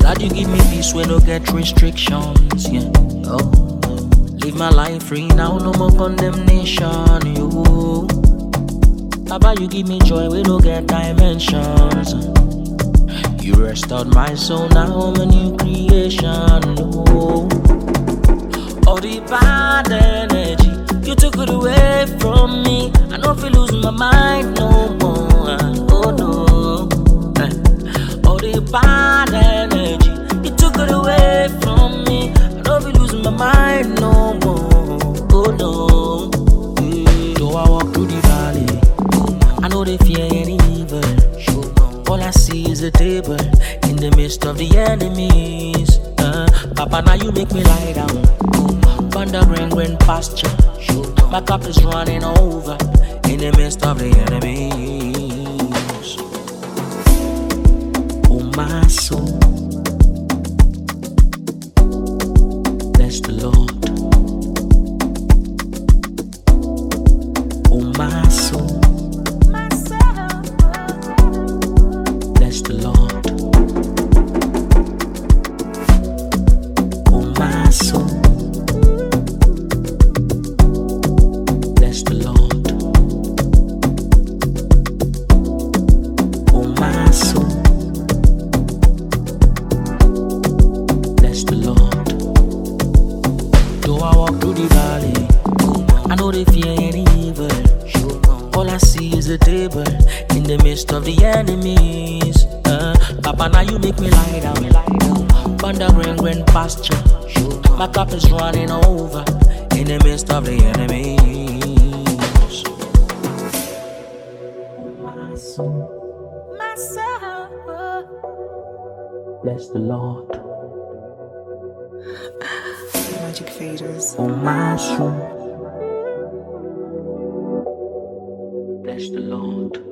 God, you give me peace where no get restrictions, yeah. Oh, live my life free now, no more condemnation, you. Baba, you give me joy, we don't get dimensions. You restored my soul, now I'm a new creation, oh. All the bad energy, you took it away from me. I don't feel losing my mind no more, oh no. All the bad energy, you took it away from me. I don't feel losing my mind no more, oh no. Though I walk through the valley, I know they fear any evil. All I see is a table in the midst of the enemies. Papa, now you make me lie down on the green pasture. My cup is running over in the midst of the enemies. Oh my soul, bless the Lord. Oh my soul, bless the Lord. Oh my soul, bless the Lord. Oh my soul, bless the Lord. Though I walk through the valley, I know they fear any evil. All I see is a table in the midst of the enemies. Papa, now you make me lie down on the green pasture. My cup is running over in the midst of the enemies. My soul, bless the Lord. Magic Faders. Oh my soul, bless the Lord.